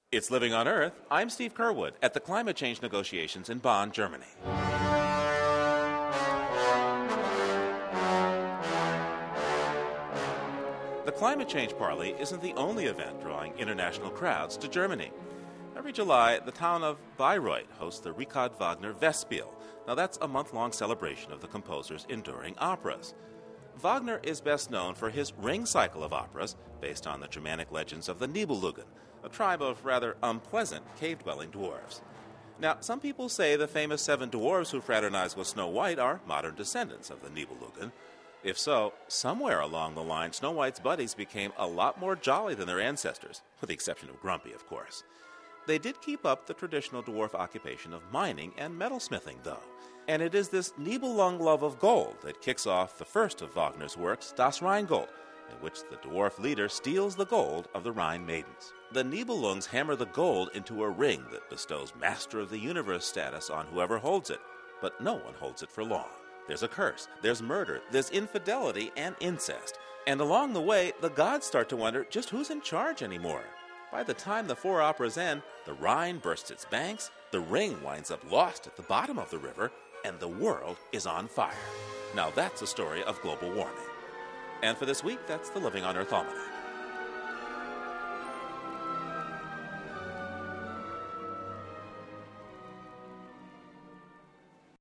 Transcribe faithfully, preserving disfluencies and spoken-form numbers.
It's Living on Earth. I'm Steve Curwood at the climate change negotiations in Bonn, Germany. The Climate Change Parley isn't the only event drawing international crowds to Germany. Every July, the town of Bayreuth hosts the Richard Wagner Festspiel. Now, that's a month-long celebration of the composer's enduring operas. Wagner is best known for his ring cycle of operas based on the Germanic legends of the Nibelungen, a tribe of rather unpleasant cave-dwelling dwarves. Now, some people say the famous seven dwarves who fraternized with Snow White are modern descendants of the Nibelungen. If so, somewhere along the line, Snow White's buddies became a lot more jolly than their ancestors, with the exception of Grumpy, of course. They did keep up the traditional dwarf occupation of mining and metalsmithing, though. And it is this Nibelung love of gold that kicks off the first of Wagner's works, Das Rheingold, in which the dwarf leader steals the gold of the Rhine maidens. The Nibelungs hammer the gold into a ring that bestows Master of the Universe status on whoever holds it, but no one holds it for long. There's a curse, there's murder, there's infidelity and incest. And along the way, the gods start to wonder just who's in charge anymore. By the time the four operas end, the Rhine bursts its banks, the ring winds up lost at the bottom of the river, and the world is on fire. Now that's a story of global warming. And for this week, that's the Living on Earth Almanac.